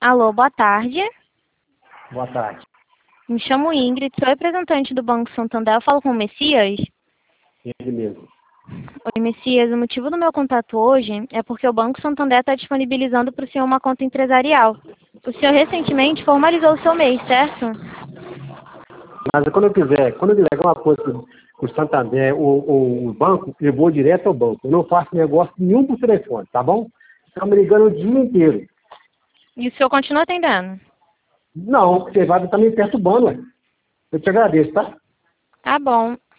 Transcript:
Alô, boa tarde. Boa tarde. Me chamo Ingrid, sou representante do Banco Santander. Eu falo com o Messias? Ele mesmo. Oi, Messias. O motivo do meu contato hoje é porque o Banco Santander está disponibilizando para o senhor uma conta empresarial. O senhor recentemente formalizou o seu MEI, certo? Mas quando eu quiser alguma coisa com o Santander ou o banco, eu vou direto ao banco. Eu não faço negócio nenhum por telefone, tá bom? Estão me ligando o dia inteiro. E o senhor continua atendendo? Não, você vai estar me perturbando, ué. Eu te agradeço, tá? Tá bom.